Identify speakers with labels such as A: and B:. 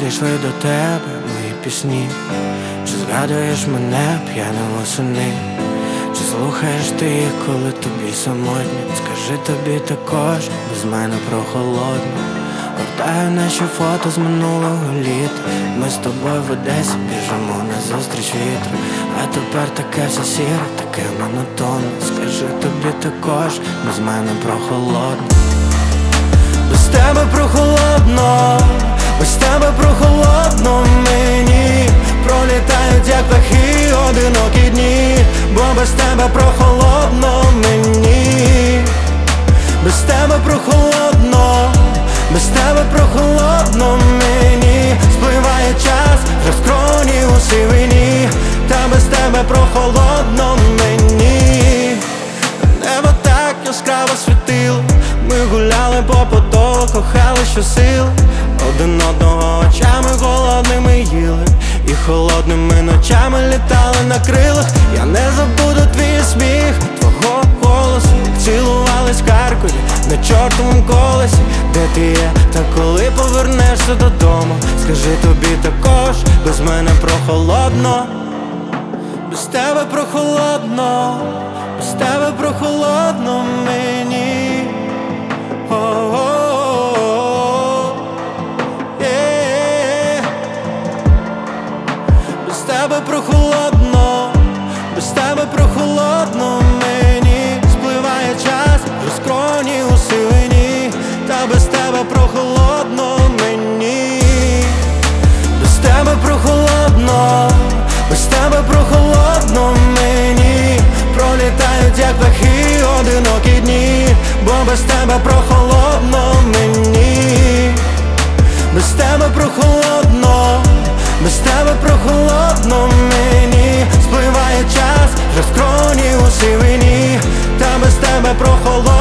A: дійшли до тебе мої пісні? Чи згадуєш мене п'яним восени? Чи слухаєш ти їх, коли тобі самотньо? Скажи, тобі також без мене прохолодно. Гортаю наші фото з минулого літа. Ми з тобою в Одесі біжимо назустріч вітру. А тепер таке все сіре, таке монотонне. Скажи, тобі також без мене прохолодно. Без тебе прохолодно, без тебе прохолодно мені. Пролітають як птахи одинокі дні, бо без тебе прохолодно мені. Без тебе прохолодно, без тебе прохолодно мені. Спливає час, вже скроні у сивині, та без тебе прохолодно мені. Небо так яскраво світило, ми гуляли по Подолу, кохали щосили, один одного очами голодними їли, і холодними ночами літали на крилах. Я не забуду твій сміх, твого голосу, як цілувались в Харкові на чортовому колесі. Де ти є, та коли повернешся додому? Скажи, тобі також без мене прохолодно. Без тебе прохолодно, без тебе прохолодно мені. Без тебе прохолодно, без тебе прохолодно мені. Спливає час, вже скроні у сивині, та без тебе прохолодно мені. Без тебе прохолодно, без тебе прохолодно мені. Пролітають як птахи одинокі дні, бо без тебе прохолодно мені. Без тебе прохолодно, без тебе прохолодно мені. Спливає час, вже скроні у сивині, та без тебе прохолодно